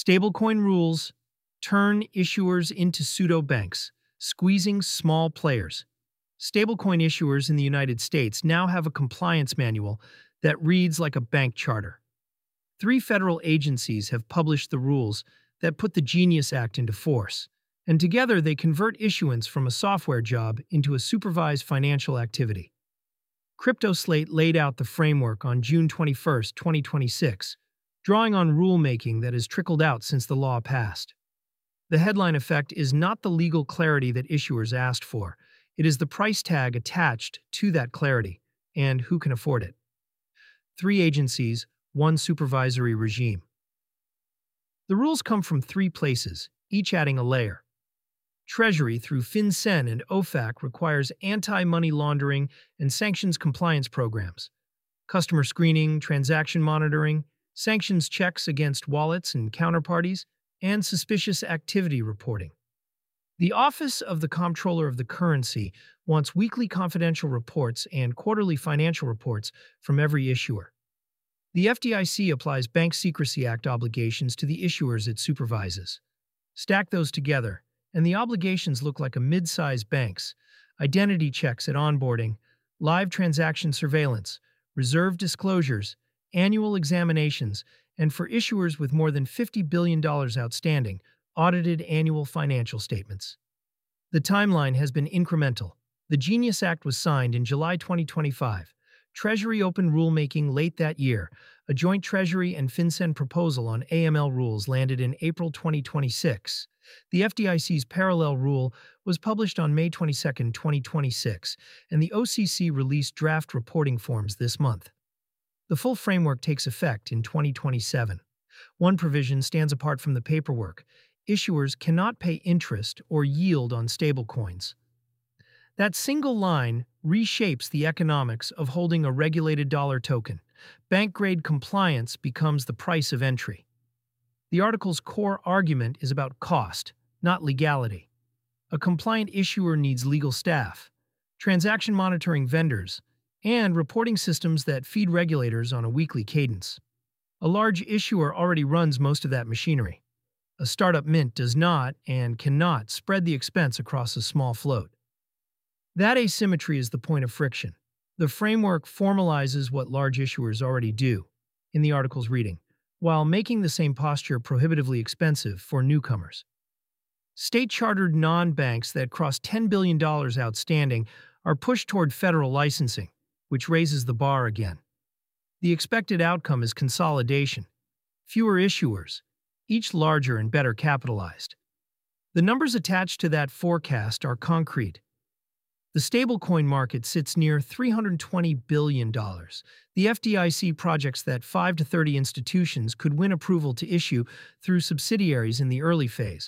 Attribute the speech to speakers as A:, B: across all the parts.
A: Stablecoin rules turn issuers into pseudo-banks, squeezing small players. Stablecoin issuers in the United States now have a compliance manual that reads like a bank charter. Three federal agencies have published the rules that put the Genius Act into force, and together they convert issuance from a software job into a supervised financial activity. CryptoSlate laid out the framework on June 21, 2026, drawing on rulemaking that has trickled out since the law passed. The headline effect is not the legal clarity that issuers asked for, it is the price tag attached to that clarity, and who can afford it. Three agencies, one supervisory regime. The rules come from three places, each adding a layer. Treasury, through FinCEN and OFAC, requires anti-money laundering and sanctions compliance programs, customer screening, transaction monitoring, sanctions checks against wallets and counterparties, and suspicious activity reporting. The Office of the Comptroller of the Currency wants weekly confidential reports and quarterly financial reports from every issuer. The FDIC applies Bank Secrecy Act obligations to the issuers it supervises. Stack those together, and the obligations look like a mid-sized bank's: identity checks at onboarding, live transaction surveillance, reserve disclosures, annual examinations, and for issuers with more than $50 billion outstanding, audited annual financial statements. The timeline has been incremental. The Genius Act was signed in July 2025. Treasury opened rulemaking late that year. A joint Treasury and FinCEN proposal on AML rules landed in April 2026. The FDIC's parallel rule was published on May 22, 2026, and the OCC released draft reporting forms this month. The full framework takes effect in 2027. One provision stands apart from the paperwork. Issuers cannot pay interest or yield on stablecoins. That single line reshapes the economics of holding a regulated dollar token. Bank-grade compliance becomes the price of entry. The article's core argument is about cost, not legality. A compliant issuer needs legal staff, transaction monitoring vendors, and reporting systems that feed regulators on a weekly cadence. A large issuer already runs most of that machinery. A startup mint does not and cannot spread the expense across a small float. That asymmetry is the point of friction. The framework formalizes what large issuers already do, in the article's reading, while making the same posture prohibitively expensive for newcomers. State-chartered non-banks that cross $10 billion outstanding are pushed toward federal licensing, which raises the bar again. The expected outcome is consolidation. Fewer issuers, each larger and better capitalized. The numbers attached to that forecast are concrete. The stablecoin market sits near $320 billion. The FDIC projects that 5 to 30 institutions could win approval to issue through subsidiaries in the early phase.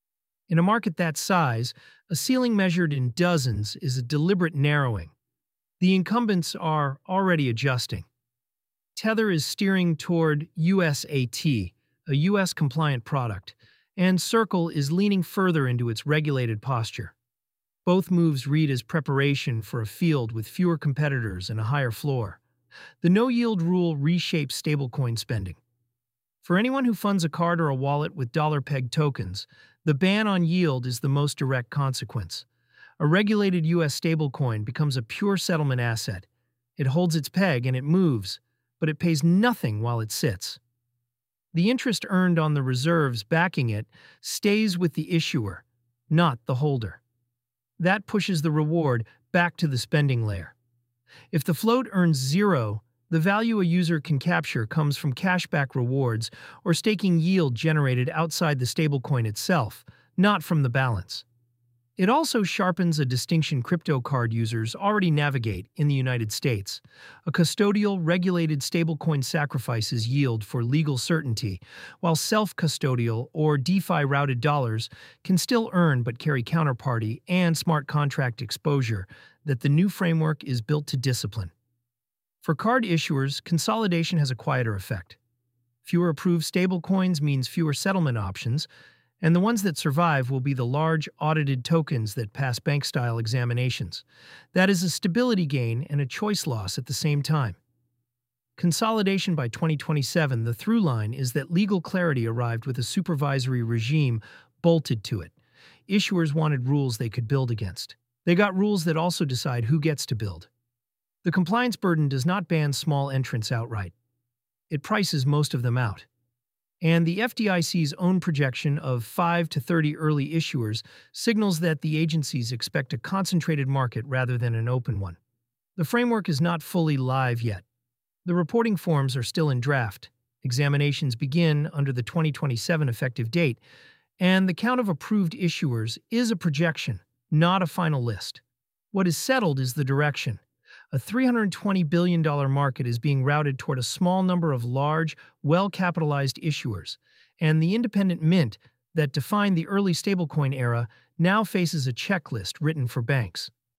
A: In a market that size, a ceiling measured in dozens is a deliberate narrowing. The incumbents are already adjusting. Tether is steering toward USAT, a US-compliant product, and Circle is leaning further into its regulated posture. Both moves read as preparation for a field with fewer competitors and a higher floor. The no-yield rule reshapes stablecoin spending. For anyone who funds a card or a wallet with dollar-pegged tokens, the ban on yield is the most direct consequence. A regulated U.S. stablecoin becomes a pure settlement asset. It holds its peg and it moves, but it pays nothing while it sits. The interest earned on the reserves backing it stays with the issuer, not the holder. That pushes the reward back to the spending layer. If the float earns zero, the value a user can capture comes from cashback rewards or staking yield generated outside the stablecoin itself, not from the balance. It also sharpens a distinction crypto card users already navigate in the United States. A custodial, regulated stablecoin sacrifices yield for legal certainty, while self-custodial or DeFi-routed dollars can still earn but carry counterparty and smart contract exposure that the new framework is built to discipline. For card issuers, consolidation has a quieter effect. Fewer approved stablecoins means fewer settlement options, and the ones that survive will be the large, audited tokens that pass bank-style examinations. That is a stability gain and a choice loss at the same time. Consolidation by 2027, the through line is that legal clarity arrived with a supervisory regime bolted to it. Issuers wanted rules they could build against. They got rules that also decide who gets to build. The compliance burden does not ban small entrants outright. It prices most of them out. And the FDIC's own projection of 5 to 30 early issuers signals that the agencies expect a concentrated market rather than an open one. The framework is not fully live yet. The reporting forms are still in draft. Examinations begin under the 2027 effective date, and the count of approved issuers is a projection, not a final list. What is settled is the direction. A $320 billion market is being routed toward a small number of large, well-capitalized issuers, and the independent mint that defined the early stablecoin era now faces a checklist written for banks.